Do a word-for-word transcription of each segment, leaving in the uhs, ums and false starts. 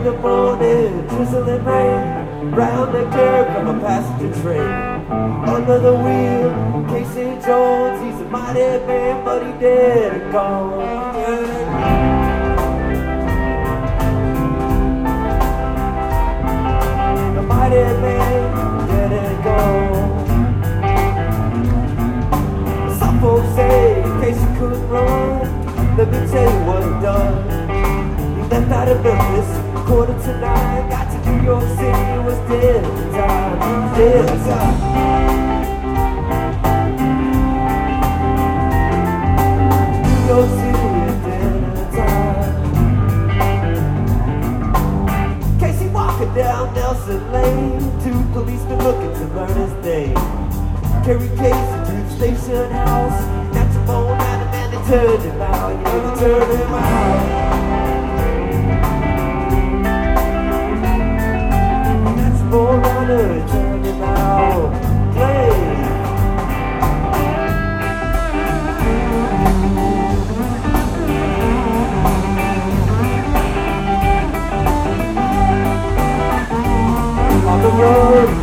the morning, drizzling rain. Round the curve come a passenger train. Under the wheel, Casey Jones, he's a mighty man, but he dead and gone. The mighty man, dead and gone. Some folks say Casey couldn't run. Let me tell you what he done. He left out of Memphis, quarter to nine. Got to New York City, he was dead in time. He was dead in time. New York City is dead in time. Casey walking down Nelson Lane. Two policemen looking to learn his name. Carry Casey to the station house. Got your phone out and man, they turned him out. Yeah, they turned him out. More runner, turn him out, play. On the road.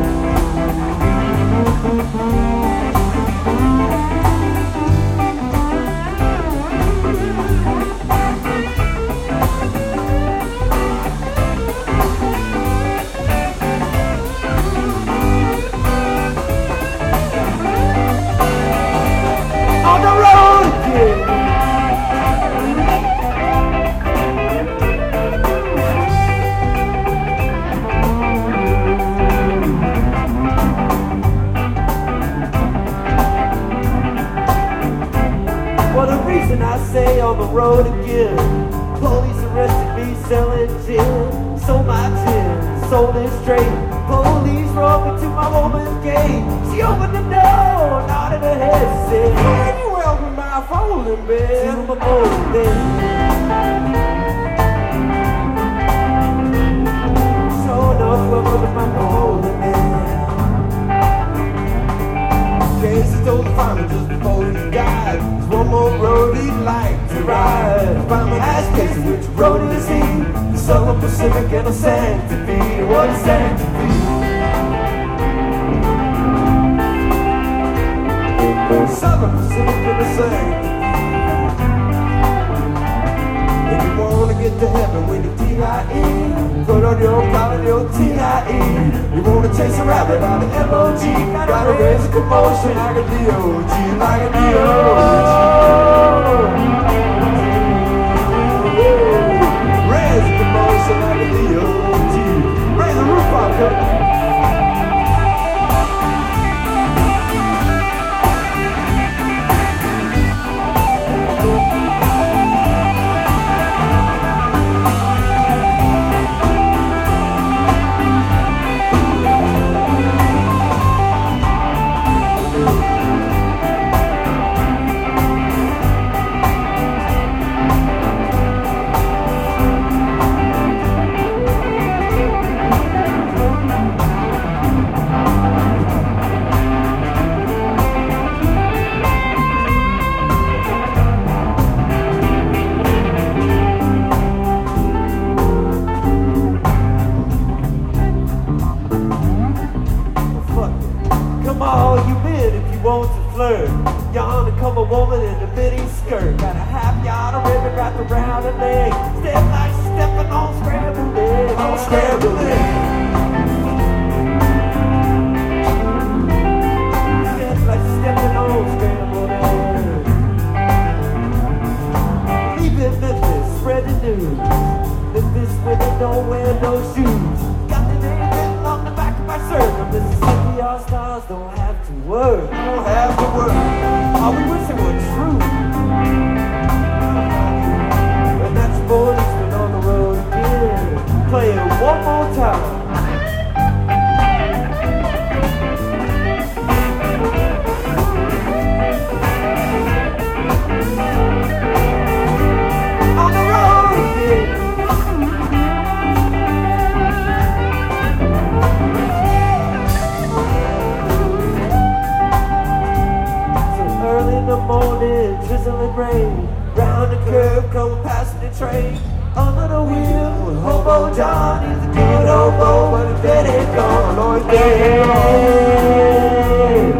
Say on the road again. Police arrested me selling gin. Sold my gin, sold it straight. Police brought me to my woman's gate. She opened the door, nodded her head, said, "Can you help me my folding bed?" To my folding bed. Sure enough, welcome to my folding bed. Casey told the farmer just before he died, there's one more road he'd like to ride. Farmer asked Casey which road is he. The Southern Pacific and the Santa Fe. What is Santa Fe? Southern Pacific and the Santa Fe. If you wanna get to heaven with your T I E, put on your collar, your T I E. You wanna chase a rabbit on the M O G, gotta raise a commotion like a D O G, like a D O G. Raise a commotion like a D O G. Raise the roof up, cut. You're undercover woman in a mini skirt. Got a half yard of ribbon wrapped around her leg. Step like stepping on scrambled eggs. On scrambled eggs. Step like stepping on scrambled eggs. Leaving Memphis, spread the news. Memphis women don't wear no shoes. Got the name written on the back of my shirt. Mississippi All Stars don't have to work. Don't have to work. Oh, we wish it were true. And that's policeman on the road again. Play it one more time. On the road again. So early in the morning, drizzling rain. Round the curve, come passing the train. under the wheel with Hobo John. He's a good hobo, but he's dead and gone. Oh, yeah.